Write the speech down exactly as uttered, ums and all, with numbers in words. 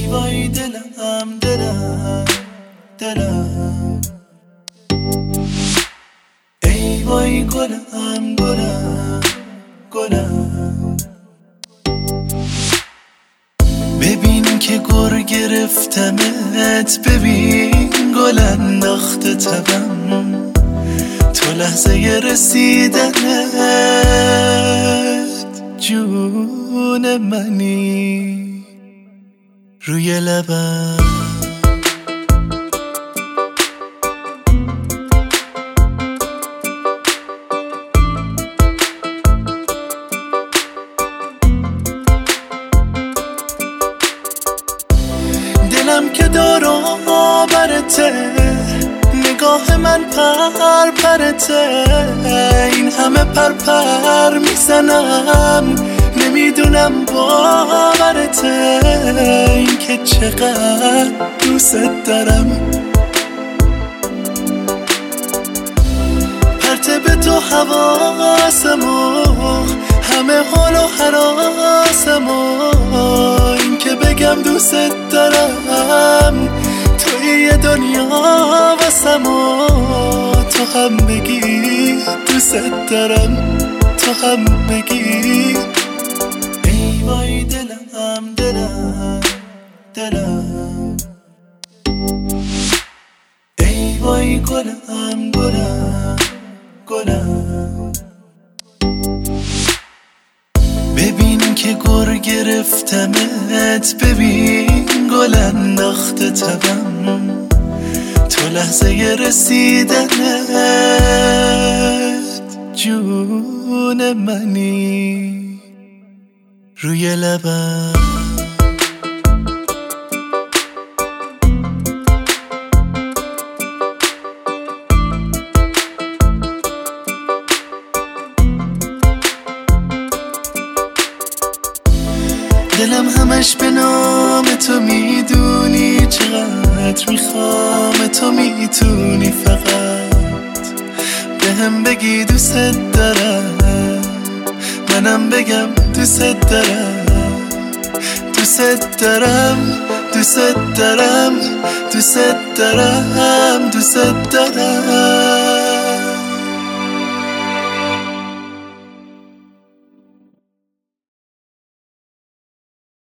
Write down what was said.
وای دلم دلم دلم، ای وای گلم گلم گلم. ببین که گر گرفتمت، ببین گل انداخته تبم، تو لحظه رسیدنت جون منی روی لبم. دلم که دارم برته، نگاه من پر پرته، این همه پر پر میزنم نمیدونم باورته، این که چقدر دوست دارم. پرته به تو حواسمو، همه حال و حراسمو، این که بگم دوست دارم، توی یه دنیا واسمو، تو هم بگی دوست دارم، تو هم بگی. ای وای دلم دلم دلم، ای وای گلم گلم گلم. ببین که گر گرفتمت، ببین گل انداخته تبم، تو لحظه رسیدنت جون منی روی لبم. دلم همش به نام تو، میدونی چقدر میخوام تو، میتونی فقط بهم بگی دوست دارم، منم بگم دوست دارم، دوست دارم دوست دارم دوست دارم دوست دارم.